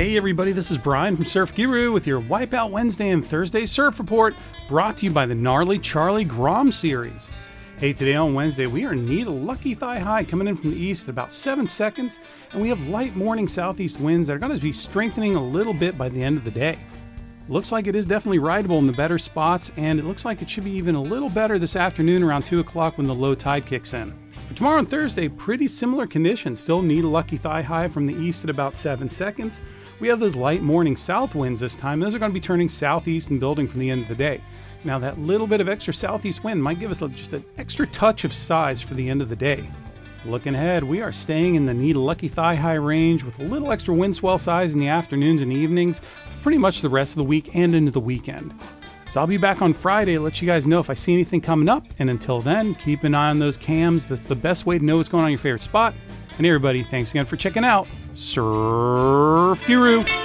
Hey everybody, this is Brian from Surf Guru with your Wipeout Wednesday and Thursday Surf Report, brought to you by the Gnarly Charlie Grom series. Hey, today on Wednesday we are need a lucky thigh high coming in from the east at about 7 seconds, and we have light morning southeast winds that are going to be strengthening a little bit by the end of the day. Looks like it is definitely rideable in the better spots, and it looks like it should be even a little better this afternoon around 2 o'clock when the low tide kicks in. For tomorrow and Thursday, pretty similar conditions. Still need a lucky thigh high from the east at about 7 seconds. We have those light morning south winds this time. Those are going to be turning southeast and building from the end of the day. Now that little bit of extra southeast wind might give us just an extra touch of size for the end of the day. Looking ahead, we are staying in the need a lucky thigh high range with a little extra wind swell size in the afternoons and evenings, pretty much the rest of the week and into the weekend. So I'll be back on Friday to let you guys know if I see anything coming up, and until then, keep an eye on those cams. That's the best way to know what's going on in your favorite spot. And everybody, thanks again for checking out Surf Guru.